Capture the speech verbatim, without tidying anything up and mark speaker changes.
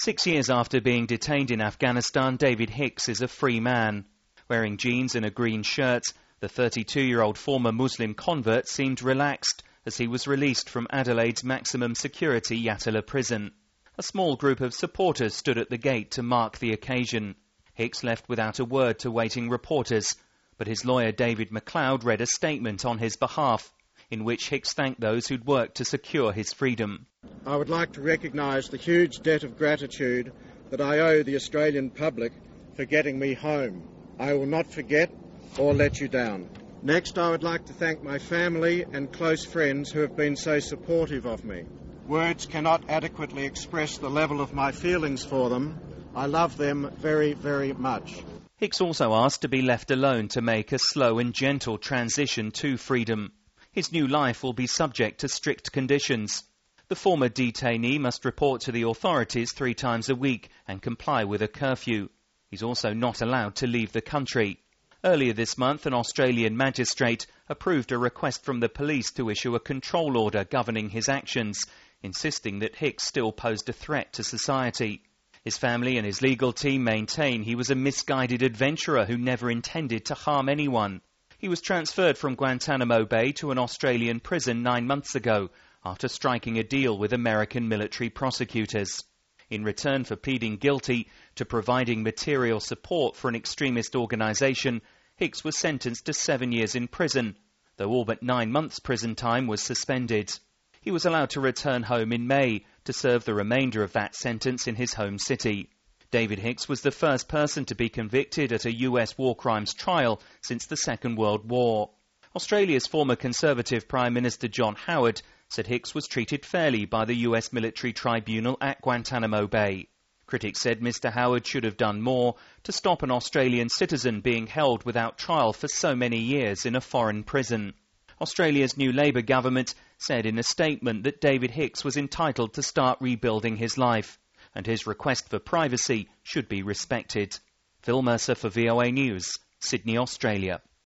Speaker 1: Six years after being detained in Afghanistan, David Hicks is a free man. Wearing jeans and a green shirt, the thirty-two-year-old former Muslim convert seemed relaxed as he was released from Adelaide's maximum security Yatala prison. A small group of supporters stood at the gate to mark the occasion. Hicks left without a word to waiting reporters, but his lawyer David McLeod read a statement on his behalf, in which Hicks thanked those who'd worked to secure his freedom.
Speaker 2: I would like to recognise the huge debt of gratitude that I owe the Australian public for getting me home. I will not forget or let you down. Next, I would like to thank my family and close friends who have been so supportive of me. Words cannot adequately express the level of my feelings for them. I love them very, very much.
Speaker 1: Hicks also asked to be left alone to make a slow and gentle transition to freedom. His new life will be subject to strict conditions. The former detainee must report to the authorities three times a week and comply with a curfew. He's also not allowed to leave the country. Earlier this month, an Australian magistrate approved a request from the police to issue a control order governing his actions, insisting that Hicks still posed a threat to society. His family and his legal team maintain he was a misguided adventurer who never intended to harm anyone. He was transferred from Guantanamo Bay to an Australian prison nine months ago after striking a deal with American military prosecutors. In return for pleading guilty to providing material support for an extremist organisation, Hicks was sentenced to seven years in prison, though all but nine months' prison time was suspended. He was allowed to return home in May to serve the remainder of that sentence in his home city. David Hicks was the first person to be convicted at a U S war crimes trial since the Second World War. Australia's former Conservative Prime Minister John Howard said Hicks was treated fairly by the U S military tribunal at Guantanamo Bay. Critics said Mr Howard should have done more to stop an Australian citizen being held without trial for so many years in a foreign prison. Australia's new Labour government said in a statement that David Hicks was entitled to start rebuilding his life, and his request for privacy should be respected. Phil Mercer for V O A News, Sydney, Australia.